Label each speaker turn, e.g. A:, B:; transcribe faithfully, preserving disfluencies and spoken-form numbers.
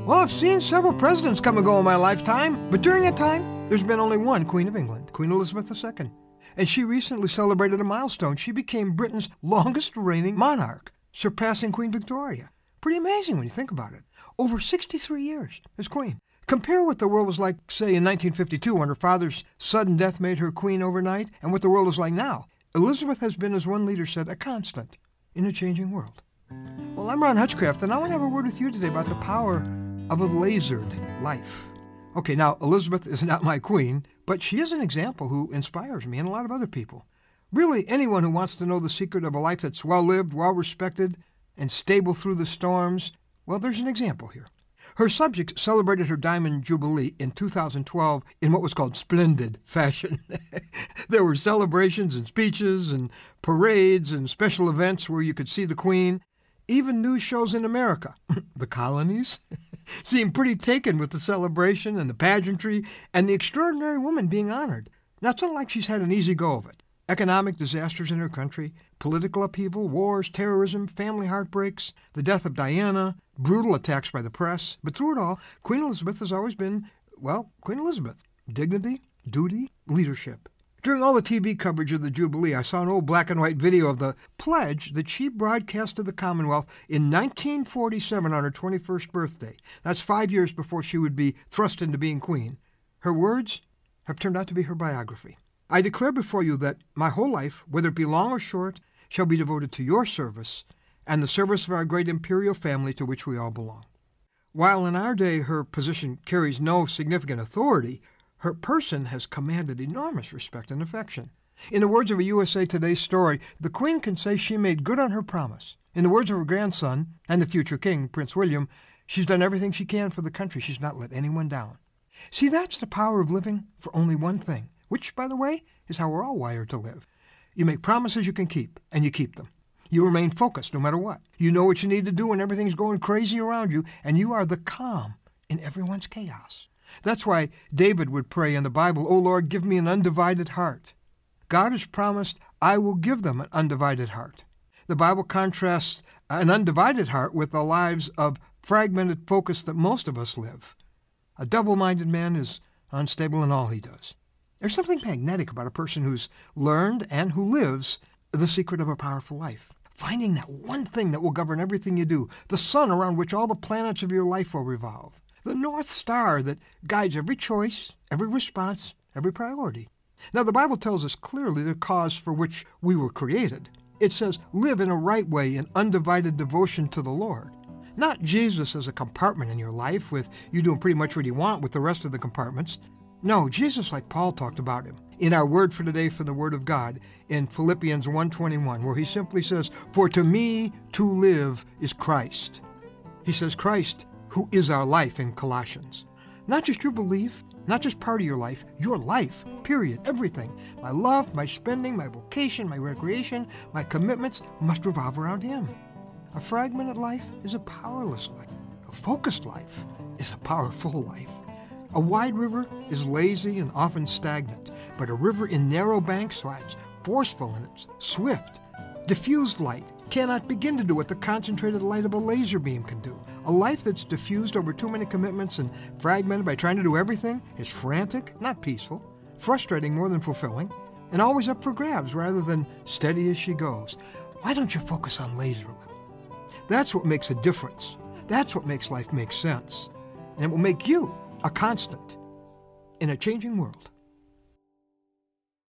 A: Well, I've seen several presidents come and go in my lifetime, but during that time, there's been only one Queen of England, Queen Elizabeth the Second. And she recently celebrated a milestone. She became Britain's longest reigning monarch, surpassing Queen Victoria. Pretty amazing when you think about it. Over sixty-three years as queen. Compare what the world was like, say, in nineteen fifty-two, when her father's sudden death made her queen overnight, and what the world is like now. Elizabeth has been, as one leader said, a constant in a changing world. Well, I'm Ron Hutchcraft, and I want to have a word with you today about the power of a lasered life. Okay, now, Elizabeth is not my queen, but she is an example who inspires me and a lot of other people. Really, anyone who wants to know the secret of a life that's well-lived, well-respected, and stable through the storms, well, there's an example here. Her subjects celebrated her Diamond Jubilee in two thousand twelve in what was called splendid fashion. There were celebrations and speeches and parades and special events where you could see the Queen. Even news shows in America, the colonies, seemed pretty taken with the celebration and the pageantry and the extraordinary woman being honored. Now, it's not like she's had an easy go of it. Economic disasters in her country, political upheaval, wars, terrorism, family heartbreaks, the death of Diana, brutal attacks by the press. But through it all, Queen Elizabeth has always been, well, Queen Elizabeth. Dignity, duty, leadership. During all the T V coverage of the Jubilee, I saw an old black and white video of the pledge that she broadcast to the Commonwealth in nineteen forty-seven on her twenty-first birthday. That's five years before she would be thrust into being queen. Her words have turned out to be her biography. I declare before you that my whole life, whether it be long or short, shall be devoted to your service and the service of our great imperial family to which we all belong. While in our day her position carries no significant authority, her person has commanded enormous respect and affection. In the words of a U S A Today story, the Queen can say she made good on her promise. In the words of her grandson and the future king, Prince William, she's done everything she can for the country. She's not let anyone down. See, that's the power of living for only one thing, which, by the way, is how we're all wired to live. You make promises you can keep, and you keep them. You remain focused no matter what. You know what you need to do when everything's going crazy around you, and you are the calm in everyone's chaos. That's why David would pray in the Bible, "O Lord, give me an undivided heart." God has promised, "I will give them an undivided heart." The Bible contrasts an undivided heart with the lives of fragmented focus that most of us live. A double-minded man is unstable in all he does. There's something magnetic about a person who's learned and who lives the secret of a powerful life. Finding that one thing that will govern everything you do, the sun around which all the planets of your life will revolve, the North Star that guides every choice, every response, every priority. Now, the Bible tells us clearly the cause for which we were created. It says, live in a right way in undivided devotion to the Lord. Not Jesus as a compartment in your life with you doing pretty much what you want with the rest of the compartments. No, Jesus like Paul talked about him in our word for today from the Word of God in Philippians one twenty-one, where he simply says, "For to me to live is Christ." He says Christ, who is our life in Colossians. Not just your belief, not just part of your life, your life, period, everything. My love, my spending, my vocation, my recreation, my commitments must revolve around him. A fragmented life is a powerless life. A focused life is a powerful life. A wide river is lazy and often stagnant, but a river in narrow banks, well, it's forceful and it's swift. Diffused light cannot begin to do what the concentrated light of a laser beam can do. A life that's diffused over too many commitments and fragmented by trying to do everything is frantic, not peaceful, frustrating more than fulfilling, and always up for grabs rather than steady as she goes. Why don't you focus on laser living? That's what makes a difference. That's what makes life make sense. And it will make you a constant in a changing world.